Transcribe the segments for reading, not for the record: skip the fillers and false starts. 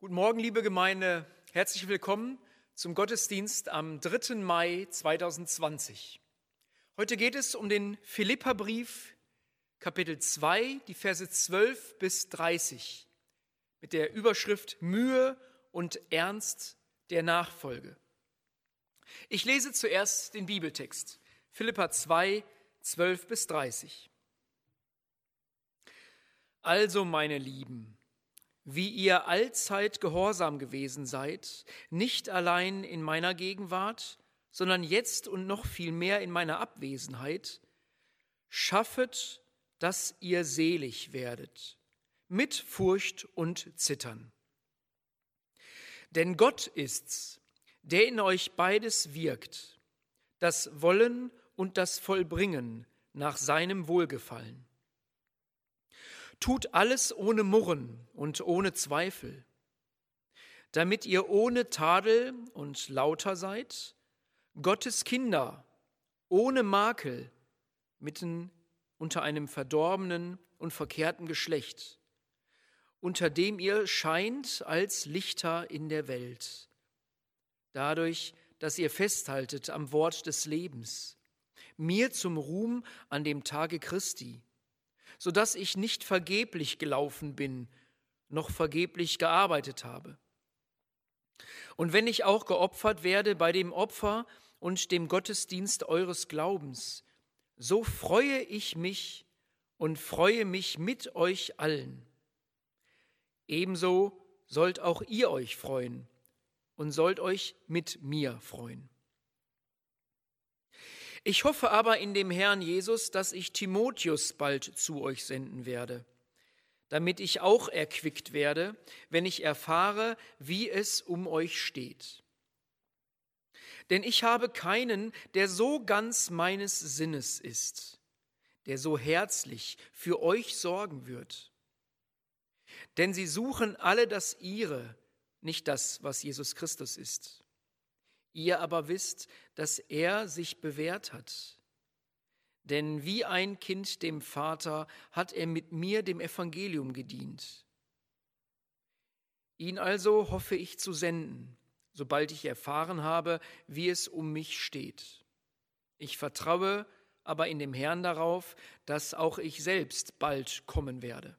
Guten Morgen, liebe Gemeinde. Herzlich willkommen zum Gottesdienst am 3. Mai 2020. Heute geht es um den Philipperbrief, Kapitel 2, die Verse 12 bis 30, mit der Überschrift Mühe und Ernst der Nachfolge. Ich lese zuerst den Bibeltext, Philipper 2, 12 bis 30. Also, meine Lieben, wie ihr allzeit gehorsam gewesen seid, nicht allein in meiner Gegenwart, sondern jetzt und noch viel mehr in meiner Abwesenheit, schaffet, dass ihr selig werdet, mit Furcht und Zittern. Denn Gott ist's, der in euch beides wirkt, das Wollen und das Vollbringen nach seinem Wohlgefallen. Tut alles ohne Murren und ohne Zweifel, damit ihr ohne Tadel und lauter seid, Gottes Kinder, ohne Makel, mitten unter einem verdorbenen und verkehrten Geschlecht, unter dem ihr scheint als Lichter in der Welt, dadurch, dass ihr festhaltet am Wort des Lebens, mir zum Ruhm an dem Tage Christi, sodass ich nicht vergeblich gelaufen bin, noch vergeblich gearbeitet habe. Und wenn ich auch geopfert werde bei dem Opfer und dem Gottesdienst eures Glaubens, so freue ich mich und freue mich mit euch allen. Ebenso sollt auch ihr euch freuen und sollt euch mit mir freuen. Ich hoffe aber in dem Herrn Jesus, dass ich Timotheus bald zu euch senden werde, damit ich auch erquickt werde, wenn ich erfahre, wie es um euch steht. Denn ich habe keinen, der so ganz meines Sinnes ist, der so herzlich für euch sorgen wird. Denn sie suchen alle das Ihre, nicht das, was Jesus Christus ist. Ihr aber wisst, dass er sich bewährt hat. Denn wie ein Kind dem Vater hat er mit mir dem Evangelium gedient. Ihn also hoffe ich zu senden, sobald ich erfahren habe, wie es um mich steht. Ich vertraue aber in dem Herrn darauf, dass auch ich selbst bald kommen werde.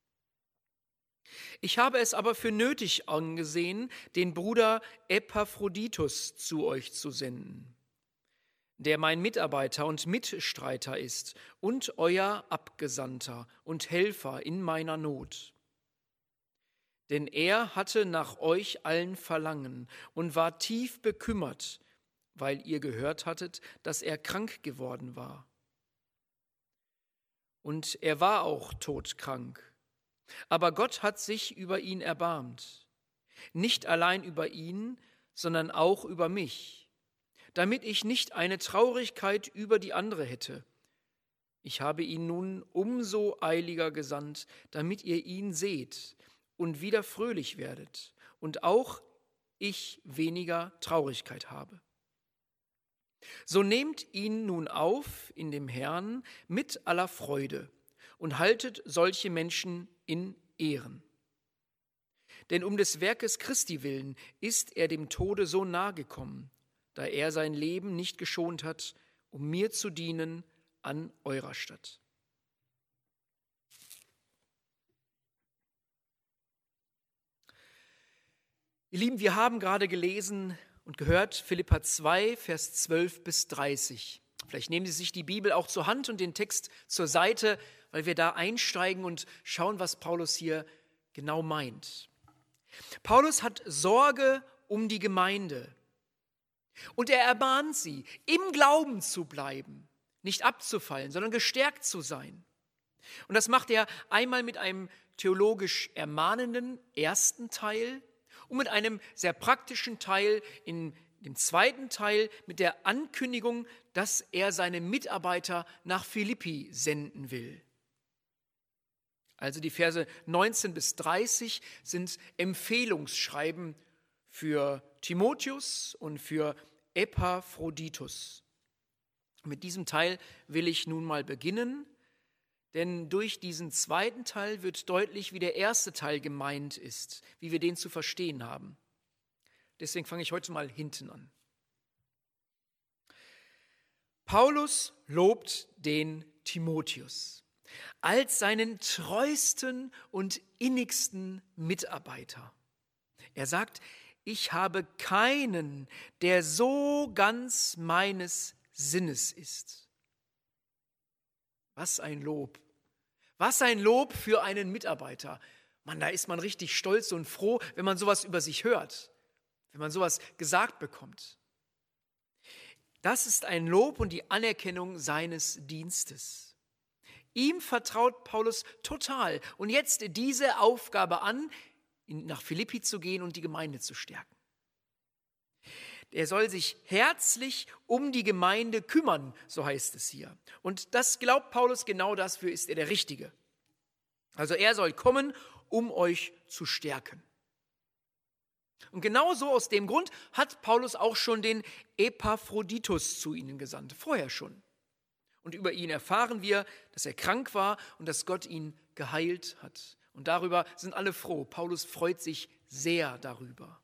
Ich habe es aber für nötig angesehen, den Bruder Epaphroditus zu euch zu senden, der mein Mitarbeiter und Mitstreiter ist und euer Abgesandter und Helfer in meiner Not. Denn er hatte nach euch allen Verlangen und war tief bekümmert, weil ihr gehört hattet, dass er krank geworden war. Und er war auch todkrank. Aber Gott hat sich über ihn erbarmt, nicht allein über ihn, sondern auch über mich, damit ich nicht eine Traurigkeit über die andere hätte. Ich habe ihn nun umso eiliger gesandt, damit ihr ihn seht und wieder fröhlich werdet und auch ich weniger Traurigkeit habe. So nehmt ihn nun auf in dem Herrn mit aller Freude und haltet solche Menschen in Ehren. Denn um des Werkes Christi willen ist er dem Tode so nahe gekommen, da er sein Leben nicht geschont hat, um mir zu dienen an eurer Statt. Ihr Lieben, wir haben gerade gelesen und gehört Philipper 2, Vers 12 bis 30. Vielleicht nehmen Sie sich die Bibel auch zur Hand und den Text zur Seite, weil wir da einsteigen und schauen, was Paulus hier genau meint. Paulus hat Sorge um die Gemeinde und er ermahnt sie, im Glauben zu bleiben, nicht abzufallen, sondern gestärkt zu sein. Und das macht er einmal mit einem theologisch ermahnenden ersten Teil und mit einem sehr praktischen Teil in dem zweiten Teil mit der Ankündigung, dass er seine Mitarbeiter nach Philippi senden will. Also die Verse 19 bis 30 sind Empfehlungsschreiben für Timotheus und für Epaphroditus. Mit diesem Teil will ich nun mal beginnen, Denn durch diesen zweiten Teil wird deutlich, wie der erste Teil gemeint ist, wie wir den zu verstehen haben. Deswegen fange ich heute mal hinten an. Paulus lobt den Timotheus als seinen treuesten und innigsten Mitarbeiter. Er sagt, ich habe keinen, der so ganz meines Sinnes ist. Was ein Lob. Was ein Lob für einen Mitarbeiter. Mann, da ist man richtig stolz und froh, wenn man sowas über sich hört, wenn man sowas gesagt bekommt. Das ist ein Lob und die Anerkennung seines Dienstes. Ihm vertraut Paulus total und jetzt diese Aufgabe an, nach Philippi zu gehen und die Gemeinde zu stärken. Er soll sich herzlich um die Gemeinde kümmern, so heißt es hier. Und das glaubt Paulus, genau dafür ist er der Richtige. Also er soll kommen, um euch zu stärken. Und genauso aus dem Grund hat Paulus auch schon den Epaphroditus zu ihnen gesandt, vorher schon. Und über ihn erfahren wir, dass er krank war und dass Gott ihn geheilt hat. Und darüber sind alle froh. Paulus freut sich sehr darüber.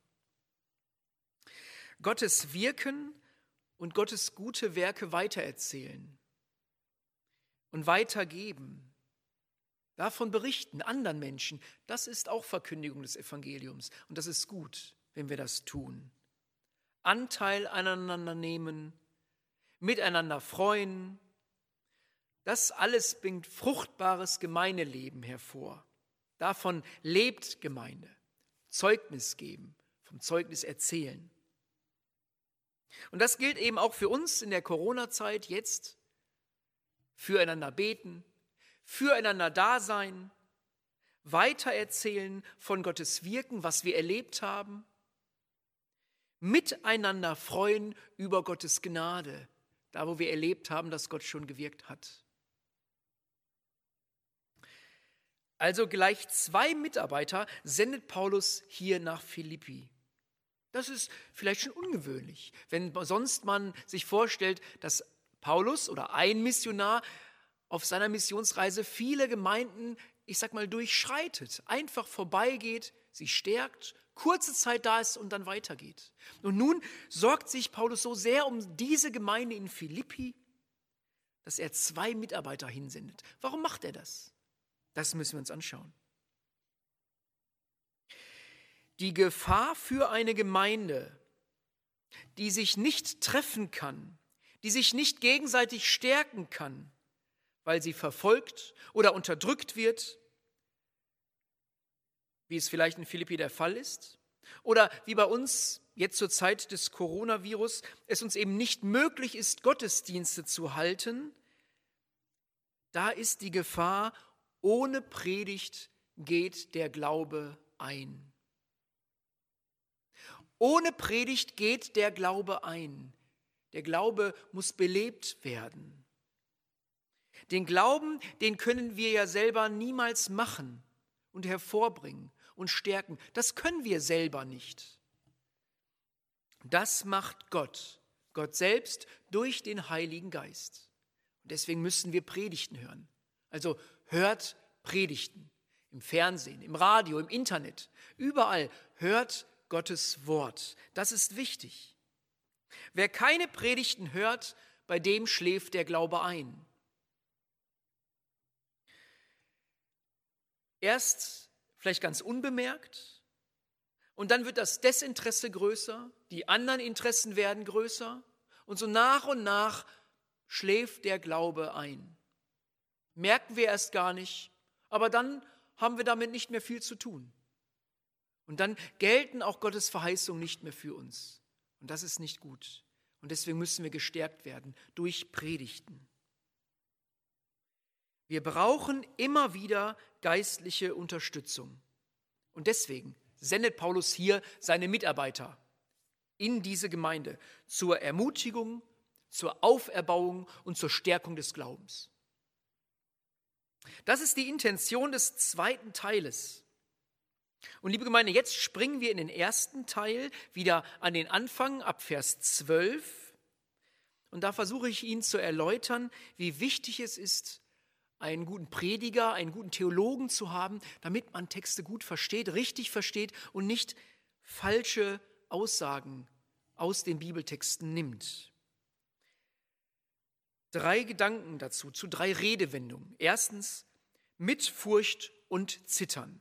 Gottes Wirken und Gottes gute Werke weitererzählen und weitergeben. Davon berichten anderen Menschen. Das ist auch Verkündigung des Evangeliums. Und das ist gut, wenn wir das tun. Anteil aneinander nehmen, miteinander freuen. Das alles bringt fruchtbares Gemeindeleben hervor. Davon lebt Gemeinde. Zeugnis geben, vom Zeugnis erzählen. Und das gilt eben auch für uns in der Corona-Zeit jetzt. Füreinander beten, füreinander da sein, weitererzählen von Gottes Wirken, was wir erlebt haben, miteinander freuen über Gottes Gnade, da wo wir erlebt haben, dass Gott schon gewirkt hat. Also gleich 2 Mitarbeiter sendet Paulus hier nach Philippi. Das ist vielleicht schon ungewöhnlich, wenn sonst man sich vorstellt, dass Paulus oder ein Missionar auf seiner Missionsreise viele Gemeinden, durchschreitet, einfach vorbeigeht, sie stärkt, kurze Zeit da ist und dann weitergeht. Und nun sorgt sich Paulus so sehr um diese Gemeinde in Philippi, dass er 2 Mitarbeiter hinsendet. Warum macht er das? Das müssen wir uns anschauen. Die Gefahr für eine Gemeinde, die sich nicht treffen kann, die sich nicht gegenseitig stärken kann, weil sie verfolgt oder unterdrückt wird, wie es vielleicht in Philippi der Fall ist, oder wie bei uns jetzt zur Zeit des Coronavirus es uns eben nicht möglich ist, Gottesdienste zu halten, da ist die Gefahr, ohne Predigt geht der Glaube ein. Ohne Predigt geht der Glaube ein. Der Glaube muss belebt werden. Den Glauben, den können wir ja selber niemals machen und hervorbringen und stärken. Das können wir selber nicht. Das macht Gott, Gott selbst durch den Heiligen Geist. Und deswegen müssen wir Predigten hören. Also hört Predigten im Fernsehen, im Radio, im Internet, überall hört Gottes Wort. Das ist wichtig. Wer keine Predigten hört, bei dem schläft der Glaube ein. Erst vielleicht ganz unbemerkt und dann wird das Desinteresse größer, die anderen Interessen werden größer und so nach und nach schläft der Glaube ein. Merken wir erst gar nicht, aber dann haben wir damit nicht mehr viel zu tun. Und dann gelten auch Gottes Verheißungen nicht mehr für uns. Und das ist nicht gut. Und deswegen müssen wir gestärkt werden durch Predigten. Wir brauchen immer wieder geistliche Unterstützung. Und deswegen sendet Paulus hier seine Mitarbeiter in diese Gemeinde zur Ermutigung, zur Auferbauung und zur Stärkung des Glaubens. Das ist die Intention des zweiten Teiles. Und liebe Gemeinde, jetzt springen wir in den ersten Teil wieder an den Anfang ab Vers 12. Und da versuche ich Ihnen zu erläutern, wie wichtig es ist, einen guten Prediger, einen guten Theologen zu haben, damit man Texte gut versteht, richtig versteht und nicht falsche Aussagen aus den Bibeltexten nimmt. 3 Gedanken dazu, zu 3 Redewendungen. Erstens, mit Furcht und Zittern.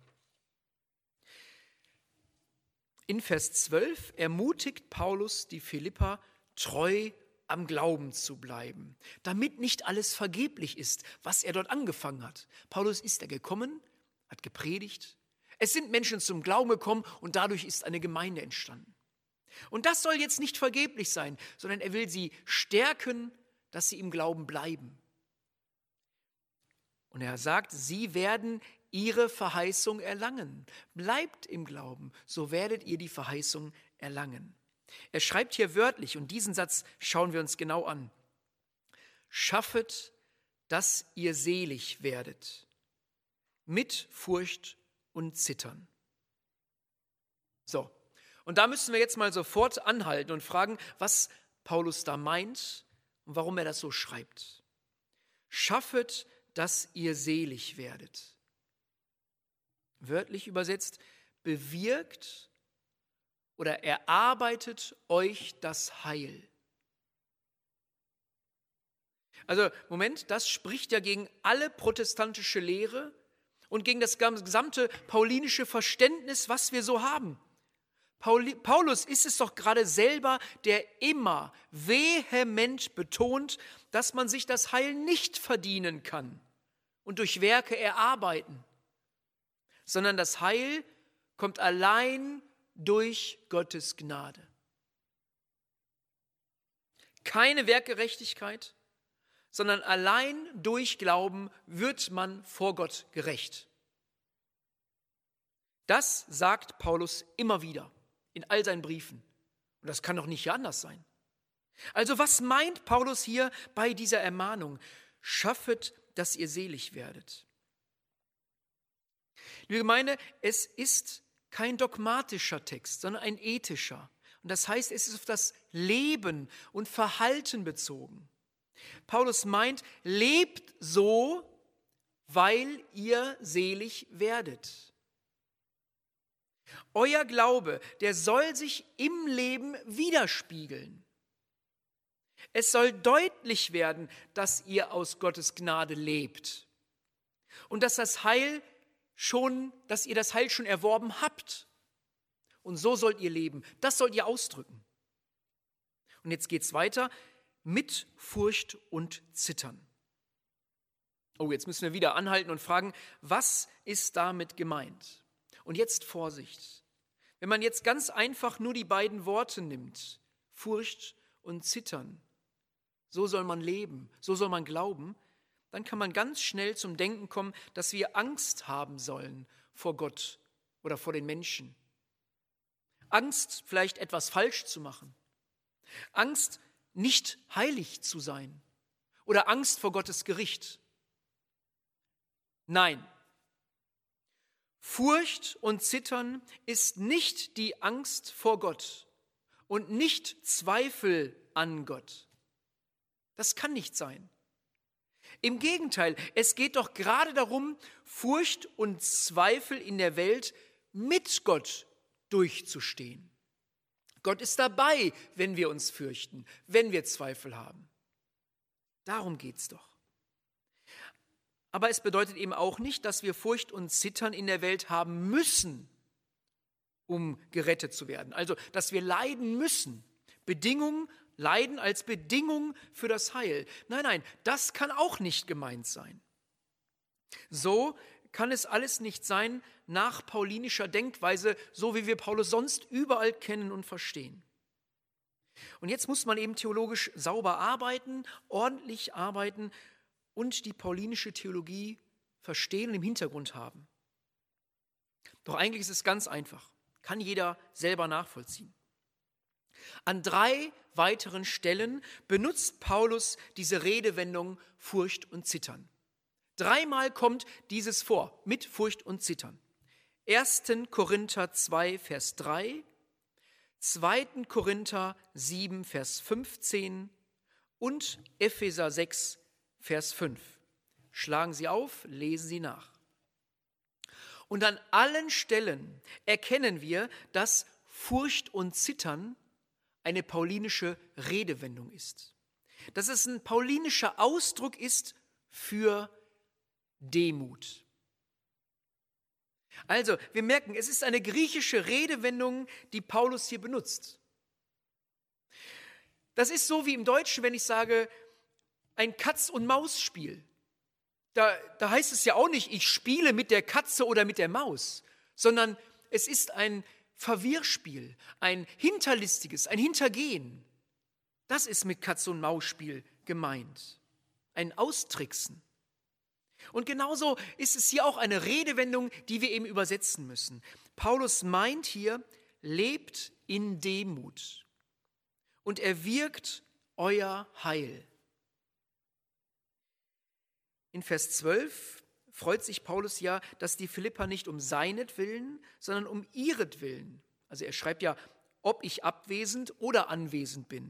In Vers 12 ermutigt Paulus die Philipper, treu am Glauben zu bleiben, damit nicht alles vergeblich ist, was er dort angefangen hat. Paulus ist gekommen, hat gepredigt. Es sind Menschen zum Glauben gekommen und dadurch ist eine Gemeinde entstanden. Und das soll jetzt nicht vergeblich sein, sondern er will sie stärken, dass sie im Glauben bleiben. Und er sagt, sie werden ihre Verheißung erlangen. Bleibt im Glauben, so werdet ihr die Verheißung erlangen. Er schreibt hier wörtlich, und diesen Satz schauen wir uns genau an. Schaffet, dass ihr selig werdet, mit Furcht und Zittern. So, und da müssen wir jetzt mal sofort anhalten und fragen, was Paulus da meint und warum er das so schreibt. Schaffet, dass ihr selig werdet. Wörtlich übersetzt, bewirkt oder erarbeitet euch das Heil. Also, Moment, das spricht ja gegen alle protestantische Lehre und gegen das gesamte paulinische Verständnis, was wir so haben. Paulus ist es doch gerade selber, der immer vehement betont, dass man sich das Heil nicht verdienen kann und durch Werke erarbeiten, sondern das Heil kommt allein durch Gottes Gnade. Keine Werkgerechtigkeit, sondern allein durch Glauben wird man vor Gott gerecht. Das sagt Paulus immer wieder in all seinen Briefen. Und das kann doch nicht anders sein. Also was meint Paulus hier bei dieser Ermahnung? Schaffet, dass ihr selig werdet. Liebe Gemeinde, es ist kein dogmatischer Text, sondern ein ethischer. Und das heißt, es ist auf das Leben und Verhalten bezogen. Paulus meint, lebt so, weil ihr selig werdet. Euer Glaube, der soll sich im Leben widerspiegeln. Es soll deutlich werden, dass ihr aus Gottes Gnade lebt und dass ihr das Heil schon erworben habt. Und so sollt ihr leben. Das sollt ihr ausdrücken. Und jetzt geht es weiter mit Furcht und Zittern. Oh, jetzt müssen wir wieder anhalten und fragen, was ist damit gemeint? Und jetzt Vorsicht. Wenn man jetzt ganz einfach nur die beiden Worte nimmt, Furcht und Zittern, so soll man leben, so soll man glauben, dann kann man ganz schnell zum Denken kommen, dass wir Angst haben sollen vor Gott oder vor den Menschen. Angst, vielleicht etwas falsch zu machen. Angst, nicht heilig zu sein. Oder Angst vor Gottes Gericht. Nein. Furcht und Zittern ist nicht die Angst vor Gott und nicht Zweifel an Gott. Das kann nicht sein. Im Gegenteil, es geht doch gerade darum, Furcht und Zweifel in der Welt mit Gott durchzustehen. Gott ist dabei, wenn wir uns fürchten, wenn wir Zweifel haben. Darum geht's doch. Aber es bedeutet eben auch nicht, dass wir Furcht und Zittern in der Welt haben müssen, um gerettet zu werden. Also, dass wir leiden müssen. Leiden als Bedingung für das Heil. Nein, das kann auch nicht gemeint sein. So kann es alles nicht sein nach paulinischer Denkweise, so wie wir Paulus sonst überall kennen und verstehen. Und jetzt muss man eben theologisch sauber arbeiten, ordentlich arbeiten und die paulinische Theologie verstehen und im Hintergrund haben. Doch eigentlich ist es ganz einfach, kann jeder selber nachvollziehen. An 3 weiteren Stellen benutzt Paulus diese Redewendung Furcht und Zittern. 3-mal kommt dieses vor, mit Furcht und Zittern. 1. Korinther 2, Vers 3, 2. Korinther 7, Vers 15 und Epheser 6, Vers 5. Schlagen Sie auf, lesen Sie nach. Und an allen Stellen erkennen wir, dass Furcht und Zittern eine paulinische Redewendung ist. Dass es ein paulinischer Ausdruck ist für Demut. Also, wir merken, es ist eine griechische Redewendung, die Paulus hier benutzt. Das ist so wie im Deutschen, wenn ich sage, ein Katz-und-Maus-Spiel. Da heißt es ja auch nicht, ich spiele mit der Katze oder mit der Maus, sondern es ist ein Verwirrspiel, ein hinterlistiges, ein Hintergehen. Das ist mit Katz-und-Maus-Spiel gemeint. Ein Austricksen. Und genauso ist es hier auch eine Redewendung, die wir eben übersetzen müssen. Paulus meint hier, lebt in Demut und er wirkt euer Heil. In Vers 12 freut sich Paulus ja, dass die Philipper nicht um seinetwillen, sondern um ihretwillen. Also er schreibt ja, ob ich abwesend oder anwesend bin.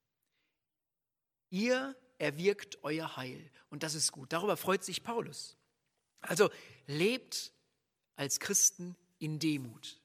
Ihr erwirkt euer Heil. Und das ist gut. Darüber freut sich Paulus. Also lebt als Christen in Demut.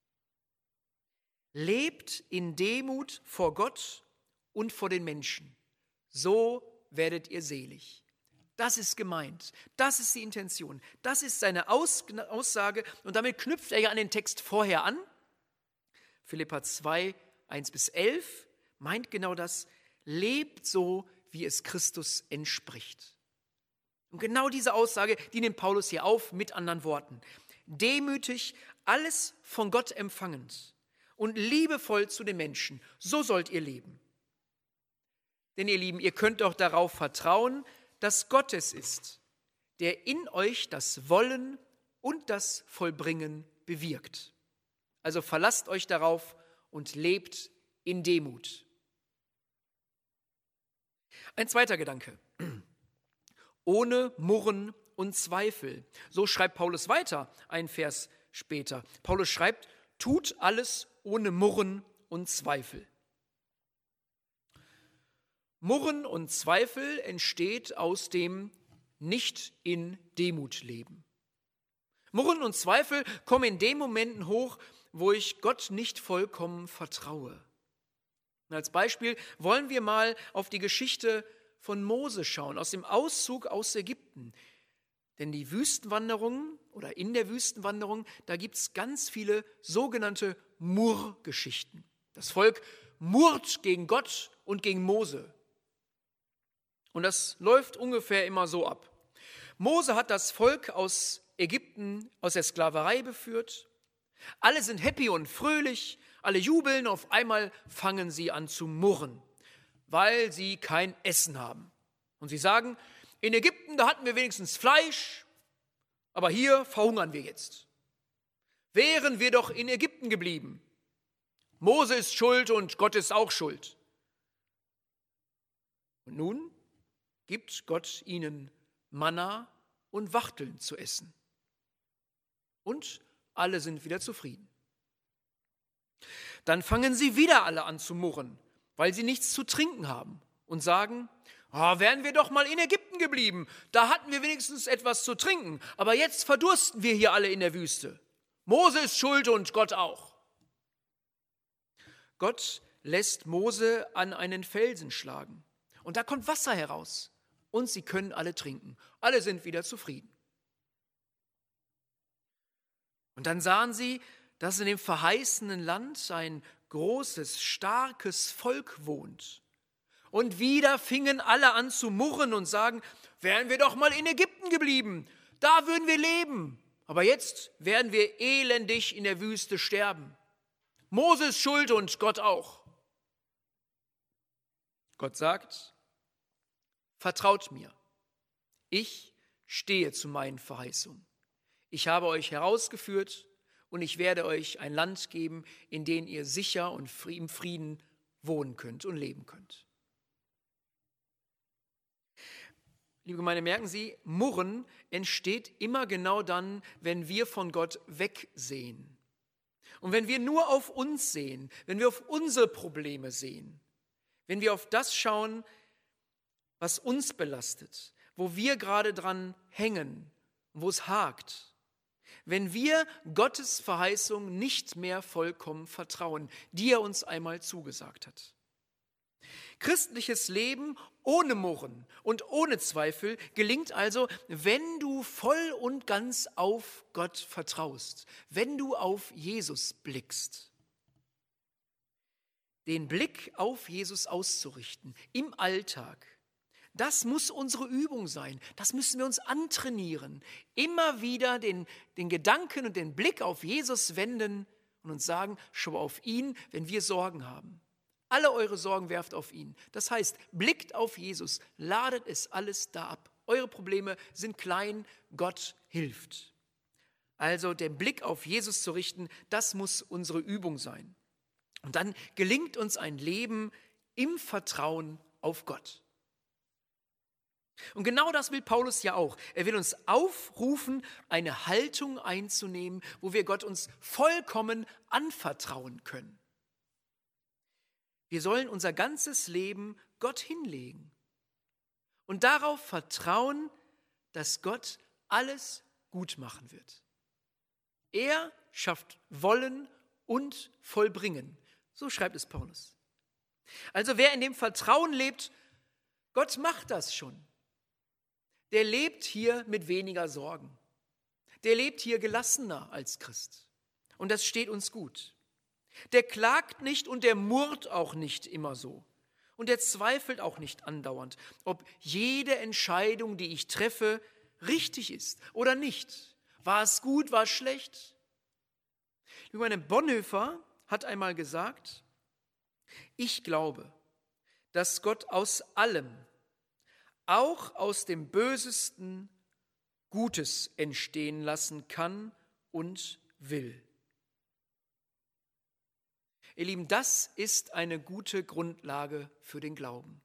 Lebt in Demut vor Gott und vor den Menschen. So werdet ihr selig. Das ist gemeint. Das ist die Intention. Das ist seine Aussage. Und damit knüpft er ja an den Text vorher an. Philipper 2, 1-11 meint genau das. Lebt so, wie es Christus entspricht. Und genau diese Aussage, die nimmt Paulus hier auf mit anderen Worten. Demütig, alles von Gott empfangend und liebevoll zu den Menschen. So sollt ihr leben. Denn ihr Lieben, ihr könnt doch darauf vertrauen, dass Gott es ist, der in euch das Wollen und das Vollbringen bewirkt. Also verlasst euch darauf und lebt in Demut. Ein zweiter Gedanke. Ohne Murren und Zweifel. So schreibt Paulus weiter, ein Vers später. Paulus schreibt, tut alles ohne Murren und Zweifel. Murren und Zweifel entsteht aus dem nicht in Demut leben. Murren und Zweifel kommen in den Momenten hoch, wo ich Gott nicht vollkommen vertraue. Und als Beispiel wollen wir mal auf die Geschichte von Mose schauen, aus dem Auszug aus Ägypten. Denn die Wüstenwanderung oder in der Wüstenwanderung, da gibt es ganz viele sogenannte Murr-Geschichten. Das Volk murrt gegen Gott und gegen Mose. Und das läuft ungefähr immer so ab. Mose hat das Volk aus Ägypten, aus der Sklaverei beführt. Alle sind happy und fröhlich, alle jubeln, auf einmal fangen sie an zu murren, weil sie kein Essen haben. Und sie sagen, in Ägypten, da hatten wir wenigstens Fleisch, aber hier verhungern wir jetzt. Wären wir doch in Ägypten geblieben. Mose ist schuld und Gott ist auch schuld. Und nun gibt Gott ihnen Manna und Wachteln zu essen. Und alle sind wieder zufrieden. Dann fangen sie wieder alle an zu murren, weil sie nichts zu trinken haben und sagen, wären wir doch mal in Ägypten geblieben, da hatten wir wenigstens etwas zu trinken, aber jetzt verdursten wir hier alle in der Wüste. Mose ist schuld und Gott auch. Gott lässt Mose an einen Felsen schlagen und da kommt Wasser heraus und sie können alle trinken. Alle sind wieder zufrieden. Und dann sahen sie, dass in dem verheißenen Land ein großes, starkes Volk wohnt. Und wieder fingen alle an zu murren und sagen, wären wir doch mal in Ägypten geblieben, da würden wir leben. Aber jetzt werden wir elendig in der Wüste sterben. Mose ist schuld und Gott auch. Gott sagt, vertraut mir, ich stehe zu meinen Verheißungen. Ich habe euch herausgeführt und ich werde euch ein Land geben, in dem ihr sicher und im Frieden wohnen könnt und leben könnt. Liebe Gemeinde, merken Sie, Murren entsteht immer genau dann, wenn wir von Gott wegsehen. Und wenn wir nur auf uns sehen, wenn wir auf unsere Probleme sehen, wenn wir auf das schauen, was uns belastet, wo wir gerade dran hängen, wo es hakt. Wenn wir Gottes Verheißung nicht mehr vollkommen vertrauen, die er uns einmal zugesagt hat. Christliches Leben ohne Murren und ohne Zweifel gelingt also, wenn du voll und ganz auf Gott vertraust, wenn du auf Jesus blickst. Den Blick auf Jesus auszurichten im Alltag, das muss unsere Übung sein, das müssen wir uns antrainieren. Immer wieder den Gedanken und den Blick auf Jesus wenden und uns sagen, schau auf ihn, wenn wir Sorgen haben. Alle eure Sorgen werft auf ihn. Das heißt, blickt auf Jesus, ladet es alles da ab. Eure Probleme sind klein, Gott hilft. Also den Blick auf Jesus zu richten, das muss unsere Übung sein. Und dann gelingt uns ein Leben im Vertrauen auf Gott. Und genau das will Paulus ja auch. Er will uns aufrufen, eine Haltung einzunehmen, wo wir Gott uns vollkommen anvertrauen können. Wir sollen unser ganzes Leben Gott hinlegen und darauf vertrauen, dass Gott alles gut machen wird. Er schafft Wollen und Vollbringen. So schreibt es Paulus. Also wer in dem Vertrauen lebt, Gott macht das schon. Der lebt hier mit weniger Sorgen. Der lebt hier gelassener als Christ. Und das steht uns gut. Der klagt nicht und der murrt auch nicht immer so. Und der zweifelt auch nicht andauernd, ob jede Entscheidung, die ich treffe, richtig ist oder nicht. War es gut, war es schlecht? Johann Bonhoeffer hat einmal gesagt, ich glaube, dass Gott aus allem, auch aus dem Bösesten, Gutes entstehen lassen kann und will. Ihr Lieben, das ist eine gute Grundlage für den Glauben.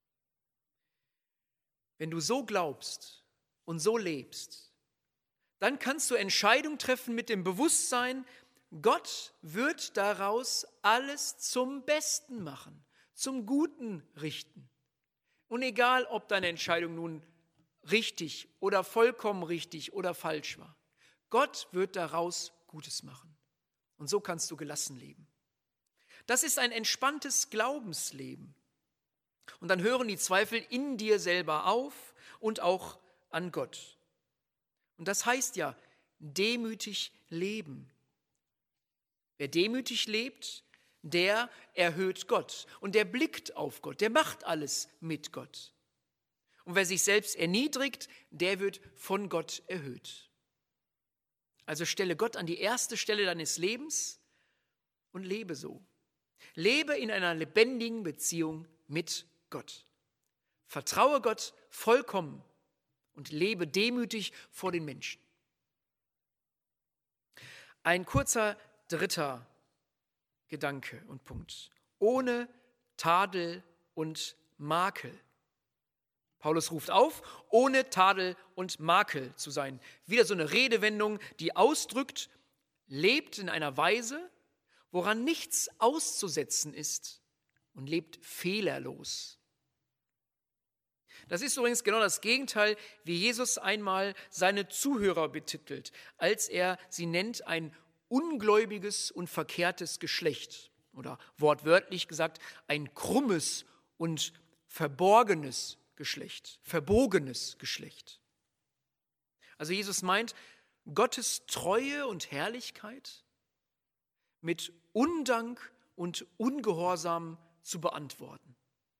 Wenn du so glaubst und so lebst, dann kannst du Entscheidungen treffen mit dem Bewusstsein, Gott wird daraus alles zum Besten machen, zum Guten richten. Und egal, ob deine Entscheidung nun richtig oder vollkommen richtig oder falsch war, Gott wird daraus Gutes machen. Und so kannst du gelassen leben. Das ist ein entspanntes Glaubensleben. Und dann hören die Zweifel in dir selber auf und auch an Gott. Und das heißt ja, demütig leben. Wer demütig lebt, der erhöht Gott und der blickt auf Gott, der macht alles mit Gott. Und wer sich selbst erniedrigt, der wird von Gott erhöht. Also stelle Gott an die erste Stelle deines Lebens und lebe so. Lebe in einer lebendigen Beziehung mit Gott. Vertraue Gott vollkommen und lebe demütig vor den Menschen. Ein kurzer dritter Gedanke und Punkt. Ohne Tadel und Makel. Paulus ruft auf, ohne Tadel und Makel zu sein. Wieder so eine Redewendung, die ausdrückt, lebt in einer Weise, woran nichts auszusetzen ist und lebt fehlerlos. Das ist übrigens genau das Gegenteil, wie Jesus einmal seine Zuhörer betitelt, als er sie nennt ein ungläubiges und verkehrtes Geschlecht oder wortwörtlich gesagt ein krummes und verbogenes Geschlecht. Also Jesus meint, Gottes Treue und Herrlichkeit mit Undank und Ungehorsam zu beantworten.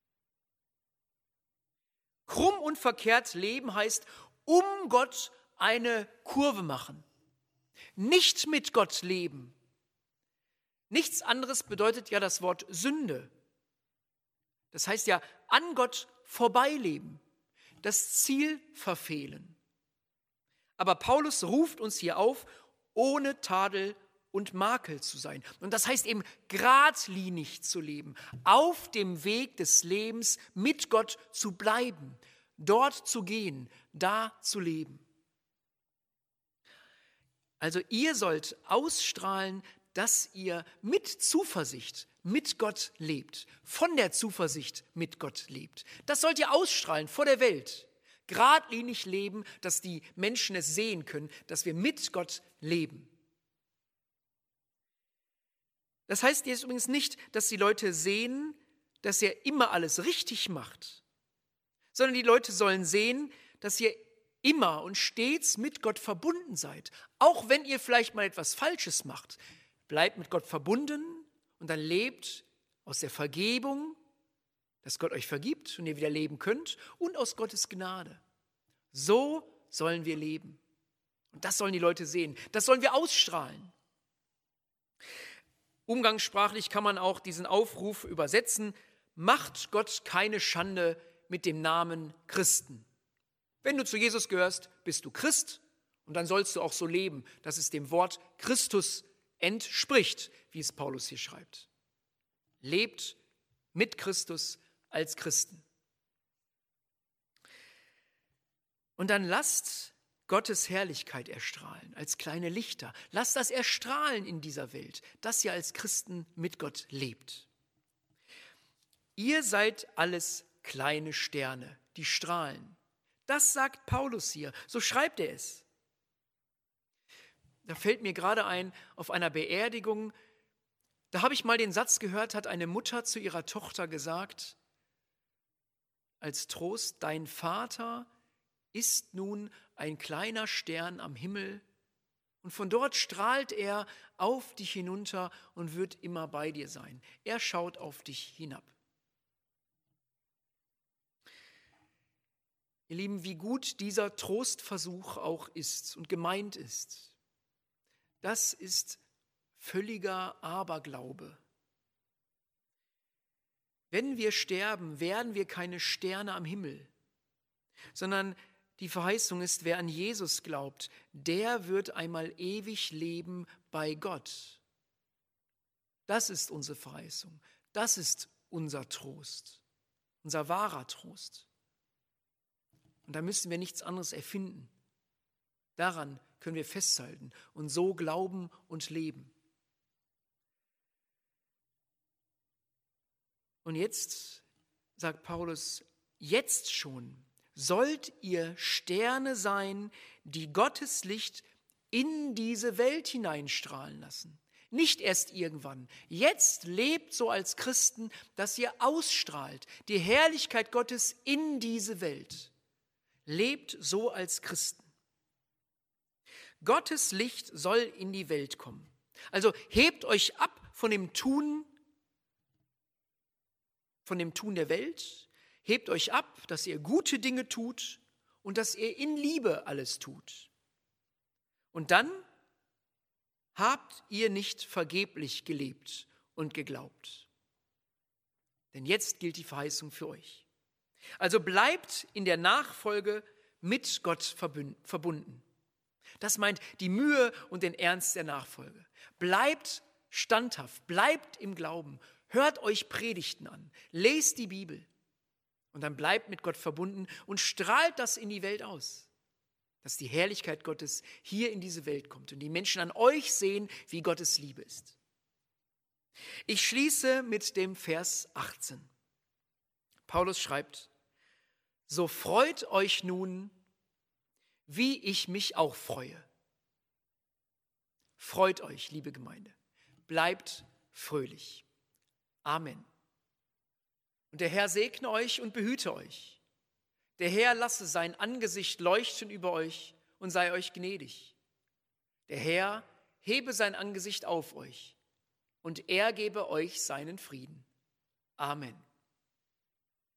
Krumm und verkehrt leben heißt, um Gott eine Kurve machen. Nicht mit Gott leben. Nichts anderes bedeutet ja das Wort Sünde. Das heißt ja, an Gott vorbeileben, das Ziel verfehlen. Aber Paulus ruft uns hier auf, ohne Tadel und Makel zu sein. Und das heißt eben, geradlinig zu leben, auf dem Weg des Lebens mit Gott zu bleiben, dort zu gehen, da zu leben. Also ihr sollt ausstrahlen, dass ihr mit Zuversicht mit Gott lebt, von der Zuversicht mit Gott lebt. Das sollt ihr ausstrahlen vor der Welt. geradlinig leben, dass die Menschen es sehen können, dass wir mit Gott leben. Das heißt jetzt übrigens nicht, dass die Leute sehen, dass er immer alles richtig macht, sondern die Leute sollen sehen, dass ihr immer und stets mit Gott verbunden seid. Auch wenn ihr vielleicht mal etwas Falsches macht, bleibt mit Gott verbunden und dann lebt aus der Vergebung, dass Gott euch vergibt und ihr wieder leben könnt, und aus Gottes Gnade. So sollen wir leben. Und das sollen die Leute sehen. Das sollen wir ausstrahlen. Umgangssprachlich kann man auch diesen Aufruf übersetzen: Macht Gott keine Schande mit dem Namen Christen. Wenn du zu Jesus gehörst, bist du Christ und dann sollst du auch so leben, dass es dem Wort Christus entspricht, wie es Paulus hier schreibt. Lebt mit Christus als Christen. Und dann lasst Gottes Herrlichkeit erstrahlen, als kleine Lichter. Lasst das erstrahlen in dieser Welt, dass ihr als Christen mit Gott lebt. Ihr seid alles kleine Sterne, die strahlen. Das sagt Paulus hier, so schreibt er es. Da fällt mir gerade ein, auf einer Beerdigung, da habe ich mal den Satz gehört, hat eine Mutter zu ihrer Tochter gesagt, als Trost: Dein Vater ist nun ein kleiner Stern am Himmel und von dort strahlt er auf dich hinunter und wird immer bei dir sein. Er schaut auf dich hinab. Ihr Lieben, wie gut dieser Trostversuch auch ist und gemeint ist, das ist völliger Aberglaube. Wenn wir sterben, werden wir keine Sterne am Himmel, sondern die Verheißung ist, wer an Jesus glaubt, der wird einmal ewig leben bei Gott. Das ist unsere Verheißung, das ist unser Trost, unser wahrer Trost. Und da müssen wir nichts anderes erfinden. Daran können wir festhalten und so glauben und leben. Und jetzt, sagt Paulus, jetzt schon sollt ihr Sterne sein, die Gottes Licht in diese Welt hineinstrahlen lassen. Nicht erst irgendwann. Jetzt lebt so als Christen, dass ihr ausstrahlt die Herrlichkeit Gottes in diese Welt. Lebt so als Christen. Gottes Licht soll in die Welt kommen. Also hebt euch ab von dem Tun der Welt, hebt euch ab, dass ihr gute Dinge tut und dass ihr in Liebe alles tut. Und dann habt ihr nicht vergeblich gelebt und geglaubt. Denn jetzt gilt die Verheißung für euch. Also bleibt in der Nachfolge mit Gott verbunden. Das meint die Mühe und den Ernst der Nachfolge. Bleibt standhaft, bleibt im Glauben, hört euch Predigten an, lest die Bibel und dann bleibt mit Gott verbunden und strahlt das in die Welt aus, dass die Herrlichkeit Gottes hier in diese Welt kommt und die Menschen an euch sehen, wie Gottes Liebe ist. Ich schließe mit dem Vers 18. Paulus schreibt: So freut euch nun, wie ich mich auch freue. Freut euch, liebe Gemeinde. Bleibt fröhlich. Amen. Und der Herr segne euch und behüte euch. Der Herr lasse sein Angesicht leuchten über euch und sei euch gnädig. Der Herr hebe sein Angesicht auf euch und er gebe euch seinen Frieden. Amen.